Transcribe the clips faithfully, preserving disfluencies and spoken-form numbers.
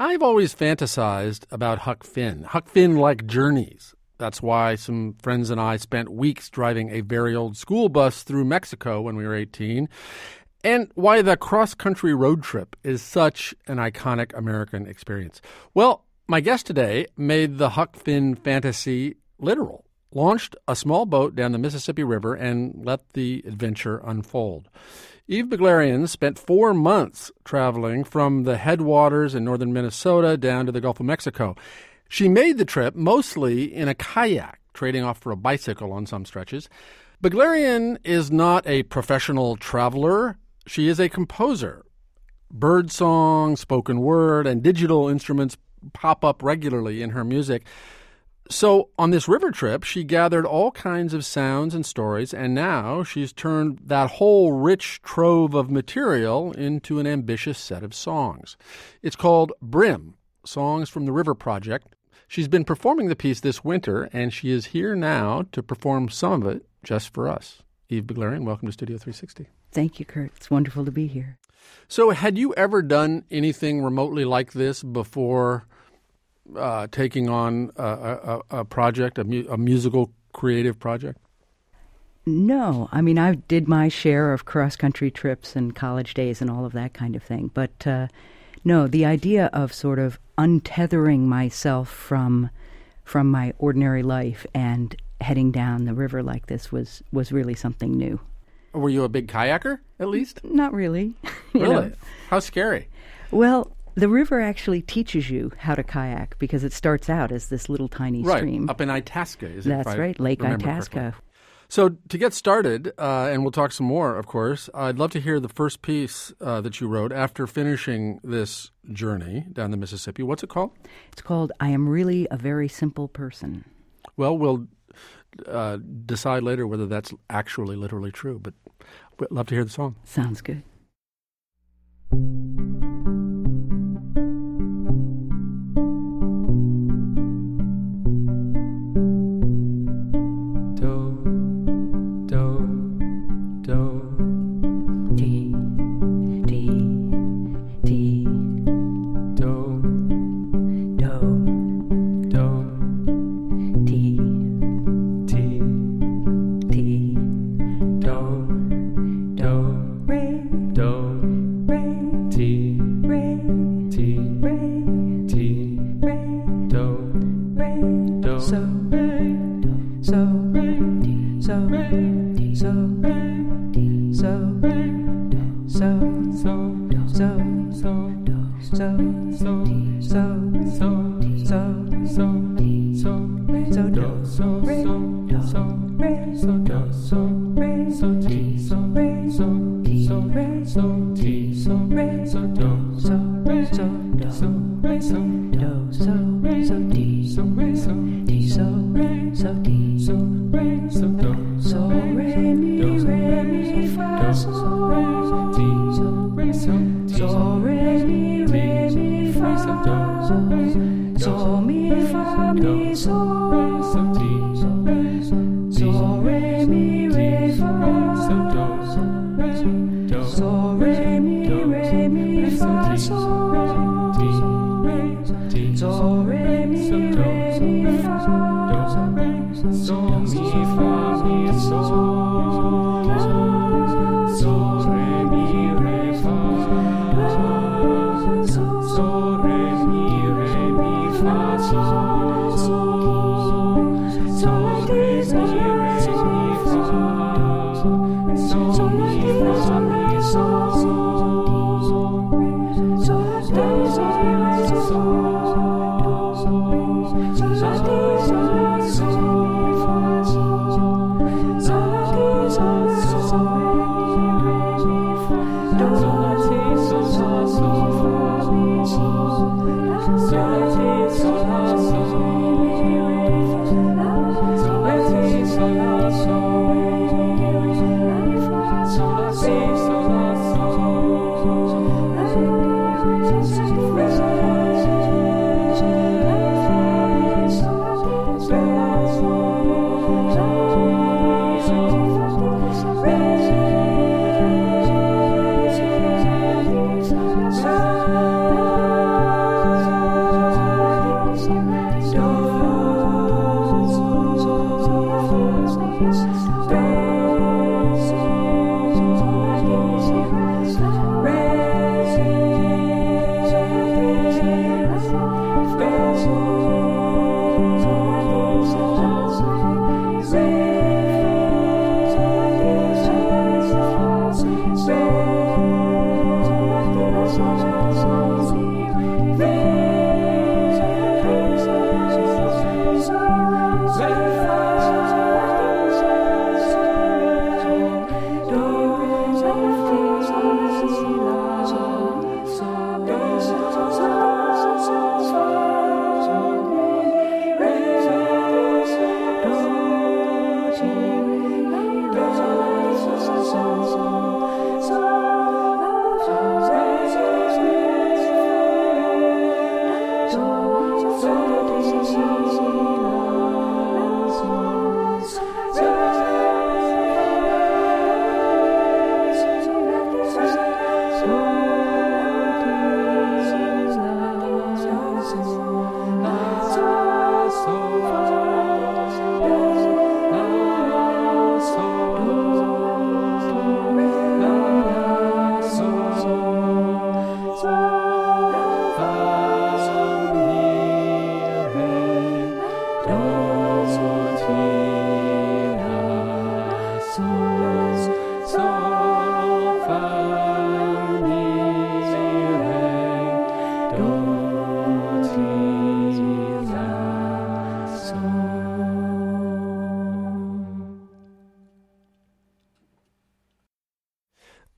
I've always fantasized about Huck Finn, Huck Finn-like journeys. That's why some friends and I spent weeks driving a very old school bus through Mexico when we were eighteen, and why the cross-country road trip is such an iconic American experience. Well, my guest today made the Huck Finn fantasy literal, launched a small boat down the Mississippi River, and let the adventure unfold. Eve Beglarian spent four months traveling from the headwaters in northern Minnesota down to the Gulf of Mexico. She made the trip mostly in a kayak, trading off for a bicycle on some stretches. Beglarian is not a professional traveler. She is a composer. Birdsong, spoken word, and digital instruments pop up regularly in her music. So on this river trip, she gathered all kinds of sounds and stories, and now she's turned that whole rich trove of material into an ambitious set of songs. It's called Brim, Songs from the River Project. She's been performing the piece this winter, and she is here now to perform some of it just for us. Eve Beglarian, welcome to Studio three sixty. Thank you, Kurt. It's wonderful to be here. So had you ever done anything remotely like this before uh, taking on a, a, a project, a, mu- a musical creative project? No. I mean, I did my share of cross-country trips and college days and all of that kind of thing. But uh, no, the idea of sort of untethering myself from from my ordinary life and heading down the river like this was, was really something new. Were you a big kayaker, at least? Not really. you Really? know. How scary? Well, the river actually teaches you how to kayak because it starts out as this little tiny Right, stream. up in Itasca, is it? That's if I right, Lake remember Itasca. correctly? So to get started, uh, and we'll talk some more, of course, I'd love to hear the first piece uh, that you wrote after finishing this journey down the Mississippi. What's it called? It's called I Am Really a Very Simple Person. Well, we'll uh, decide later whether that's actually literally true, but we'd love to hear the song. Sounds good.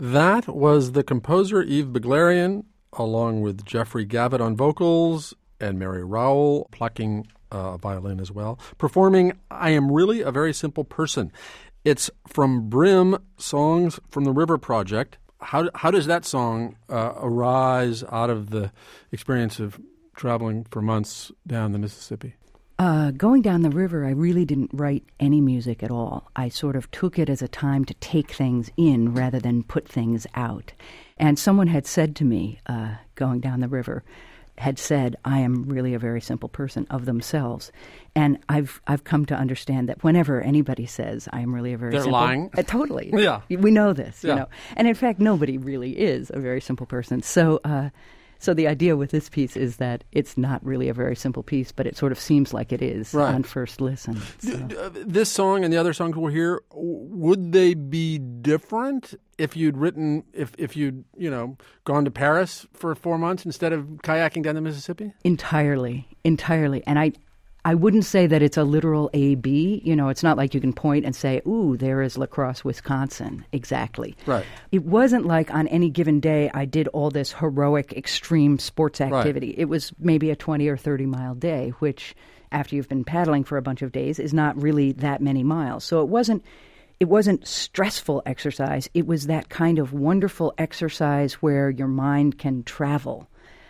That was the composer Yves Beglarian, along with Jeffrey Gavitt on vocals and Mary Rowell plucking a uh, violin as well, performing I Am Really a Very Simple Person. It's from Brim, Songs from the River Project. How how does that song uh, arise out of the experience of traveling for months down the Mississippi? Uh, going down the river, I really didn't write any music at all. I sort of took it as a time to take things in rather than put things out. And someone had said to me, uh, going down the river, had said, I am really a very simple person of themselves. And I've I've come to understand that whenever anybody says, I am really a very They're simple... lying. Uh, totally. Yeah. We know this, yeah. you know. And in fact, nobody really is a very simple person. So... Uh, So the idea with this piece is that it's not really a very simple piece, but it sort of seems like it is right. on first listen. So. D- uh, this song and the other songs we'll hear, would they be different if you'd written, if, if you'd, you know, gone to Paris for four months instead of kayaking down the Mississippi? Entirely, entirely. And I... I wouldn't say that it's a literal A B. You know, it's not like you can point and say, ooh, there is La Crosse, Wisconsin. Exactly. Right. It wasn't like on any given day I did all this heroic, extreme sports activity. Right. It was maybe a twenty or thirty mile day, which after you've been paddling for a bunch of days is not really that many miles. So it wasn't it wasn't stressful exercise. It was that kind of wonderful exercise where your mind can travel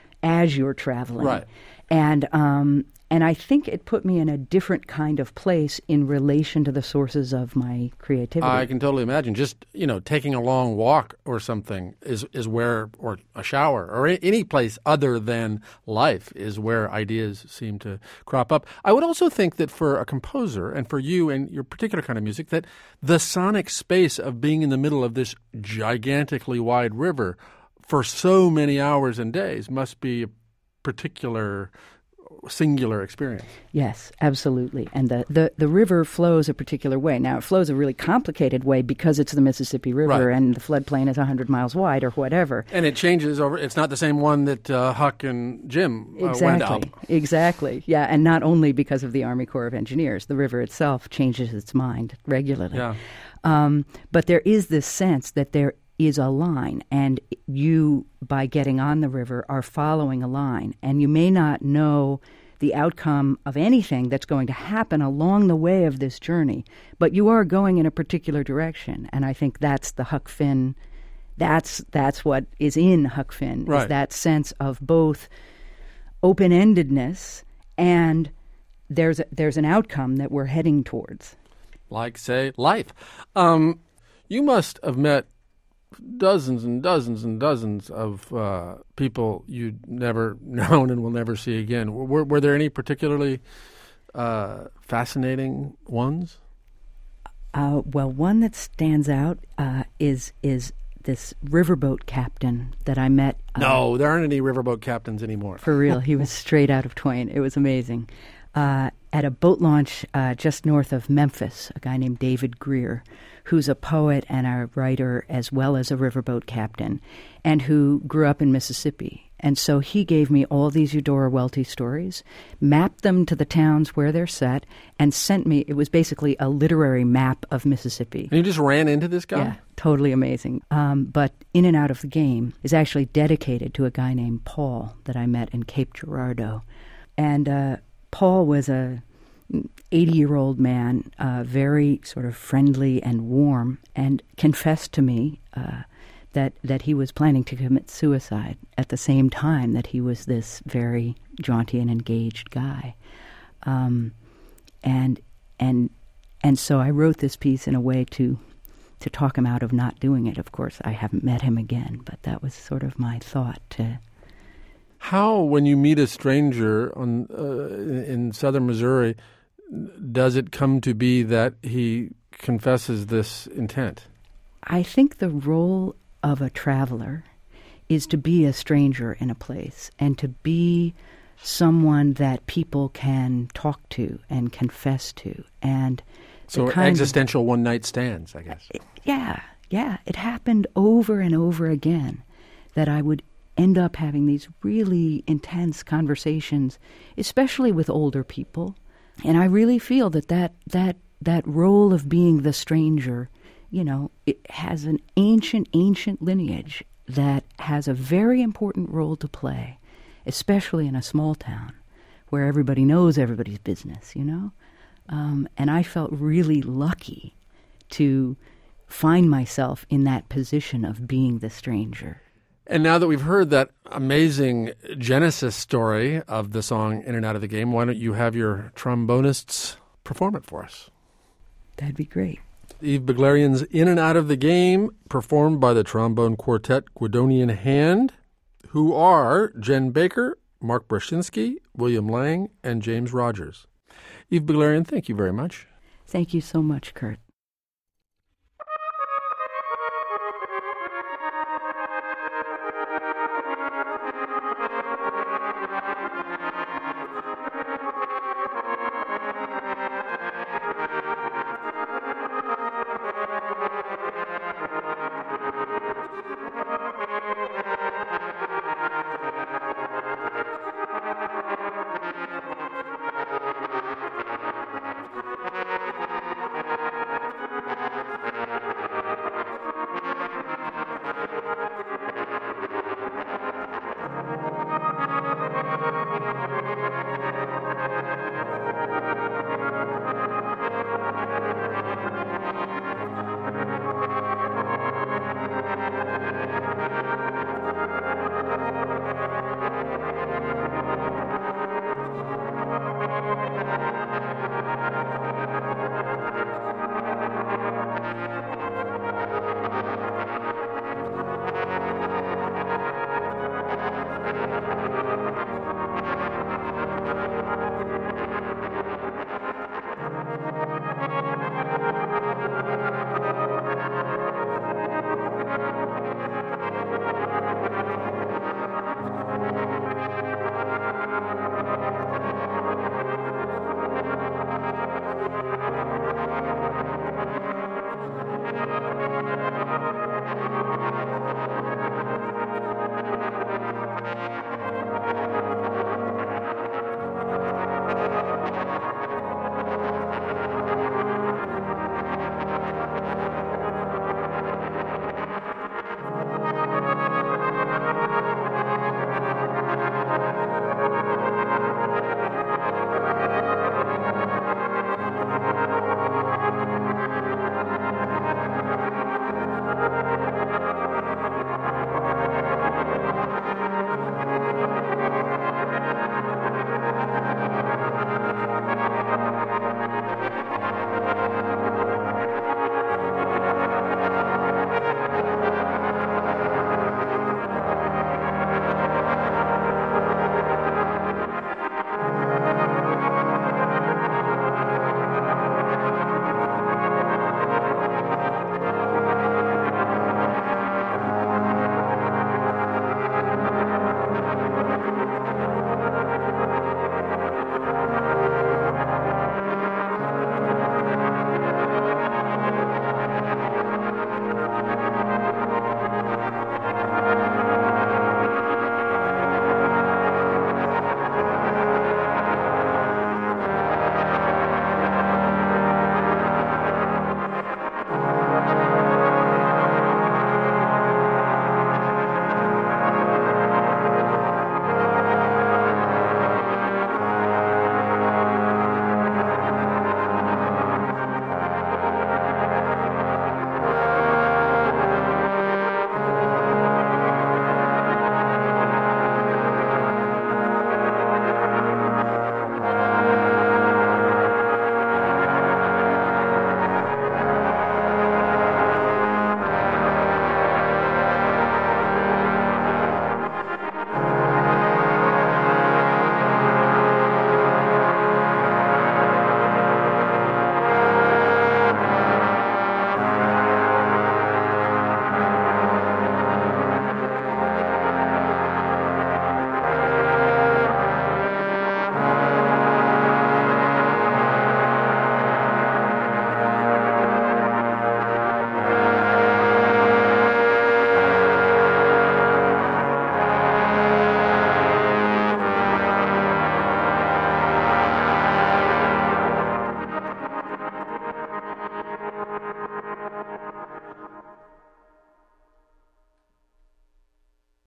as you're traveling. Right. And um And I think it put me in a different kind of place in relation to the sources of my creativity. I can totally imagine. Just, you know, taking a long walk or something is, is where, or a shower, or any place other than life is where ideas seem to crop up. I would also think that for a composer and for you and your particular kind of music, that the sonic space of being in the middle of this gigantically wide river for so many hours and days must be a particular singular experience. Yes, absolutely. And the, the, the river flows a particular way. Now, it flows a really complicated way because it's the Mississippi River right. and the floodplain is one hundred miles wide or whatever. And it changes over. It's not the same one that uh, Huck and Jim uh, exactly. went up. Exactly. Yeah, and not only because of the Army Corps of Engineers. The river itself changes its mind regularly. Yeah. Um, but there is this sense that there is a line, and you, by getting on the river, are following a line, and you may not know the outcome of anything that's going to happen along the way of this journey, but you are going in a particular direction, and I think that's the Huck Finn, that's that's what is in Huck Finn, right. is that sense of both open-endedness and there's a, there's an outcome that we're heading towards. Like, say, life. Um, you must have met dozens and dozens and dozens of uh, people you'd never known and will never see again. Were, were there any particularly uh, fascinating ones? Uh, well, one that stands out uh, is is this riverboat captain that I met. Uh, no, there aren't any riverboat captains anymore. For real. He was straight out of Twain. It was amazing. Uh, at a boat launch uh, just north of Memphis, a guy named David Greer, who's a poet and a writer as well as a riverboat captain, and who grew up in Mississippi. And so he gave me all these Eudora Welty stories, mapped them to the towns where they're set, and sent me, it was basically a literary map of Mississippi. And you just ran into this guy? Yeah, totally amazing. Um, but In and Out of the Game is actually dedicated to a guy named Paul that I met in Cape Girardeau. And uh, Paul was a eighty-year-old man, uh, very sort of friendly and warm, and confessed to me uh, that that he was planning to commit suicide at the same time that he was this very jaunty and engaged guy. Um, and and and so I wrote this piece in a way to to talk him out of not doing it. Of course, I haven't met him again, but that was sort of my thought to... How, when you meet a stranger on uh, in southern Missouri, does it come to be that he confesses this intent? I think the role of a traveler is to be a stranger in a place and to be someone that people can talk to and confess to. And so existential one-night stands, I guess. Yeah, yeah. It happened over and over again that I would end up having these really intense conversations, especially with older people. And I really feel that that, that, that role of being the stranger you know, it has an ancient, ancient lineage that has a very important role to play, especially in a small town where everybody knows everybody's business, you know? Um, and I felt really lucky to find myself in that position of being the stranger. And now that we've heard that amazing genesis story of the song In and Out of the Game, why don't you have your trombonists perform it for us? That'd be great. Eve Beglarian's In and Out of the Game, performed by the trombone quartet Guidonian Hand, who are Jen Baker, Mark Brashinsky, William Lang, and James Rogers. Eve Beglarian, thank you very much. Thank you so much, Kurt.